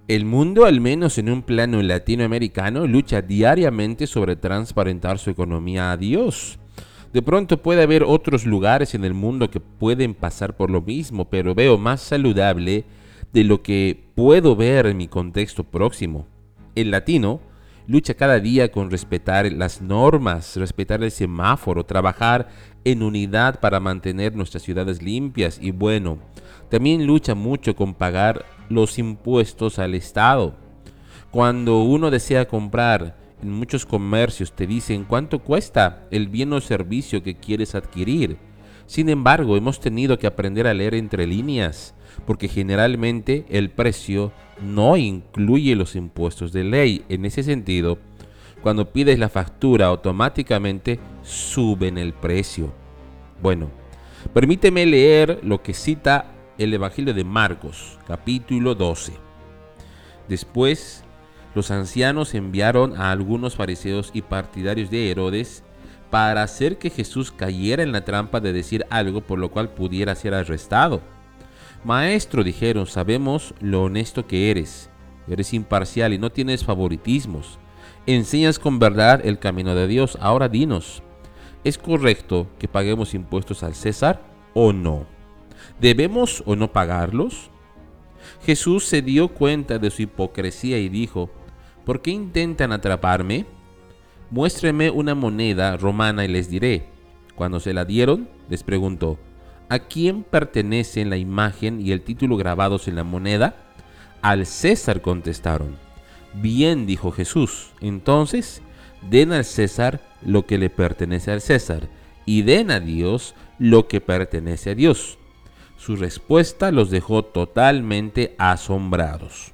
El mundo, al menos en un plano latinoamericano, lucha diariamente sobre transparentar su economía a Dios. De pronto puede haber otros lugares en el mundo que pueden pasar por lo mismo, pero veo más saludable de lo que puedo ver en mi contexto próximo. El latino lucha cada día con respetar las normas, respetar el semáforo, trabajar en unidad para mantener nuestras ciudades limpias y bueno, también lucha mucho con pagar los impuestos al Estado. Cuando uno desea comprar, en muchos comercios te dicen cuánto cuesta el bien o servicio que quieres adquirir. Sin embargo, hemos tenido que aprender a leer entre líneas, porque generalmente el precio no incluye los impuestos de ley. En ese sentido, cuando pides la factura, automáticamente suben el precio. Bueno, permíteme leer lo que cita el Evangelio de Marcos, capítulo 12. Después, los ancianos enviaron a algunos fariseos y partidarios de Herodes para hacer que Jesús cayera en la trampa de decir algo por lo cual pudiera ser arrestado. Maestro, dijeron, sabemos lo honesto que eres imparcial y no tienes favoritismos. Enseñas con verdad el camino de Dios. Ahora dinos, ¿es correcto que paguemos impuestos al César o no? ¿Debemos o no pagarlos? Jesús se dio cuenta de su hipocresía y dijo, ¿por qué intentan atraparme? Muéstrenme una moneda romana y les diré. Cuando se la dieron, les preguntó, ¿a quién pertenecen la imagen y el título grabados en la moneda? Al César, contestaron. Bien, dijo Jesús, entonces den al César lo que le pertenece al César y den a Dios lo que pertenece a Dios. Su respuesta los dejó totalmente asombrados.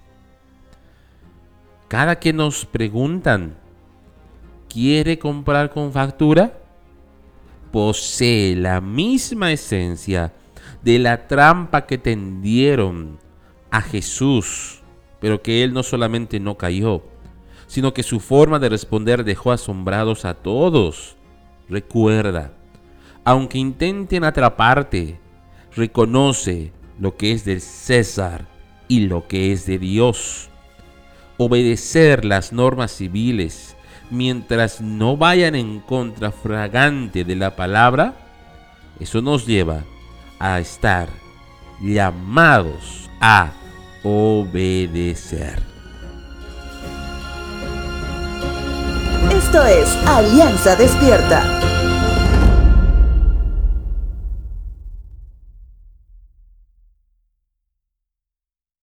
Cada que nos preguntan, ¿quiere comprar con factura? Posee la misma esencia de la trampa que tendieron a Jesús, pero que él no solamente no cayó, sino que su forma de responder dejó asombrados a todos. Recuerda, aunque intenten atraparte, reconoce lo que es del César y lo que es de Dios. Obedecer las normas civiles mientras no vayan en contra fragante de la palabra, eso nos lleva a estar llamados a obedecer. Esto es Alianza Despierta.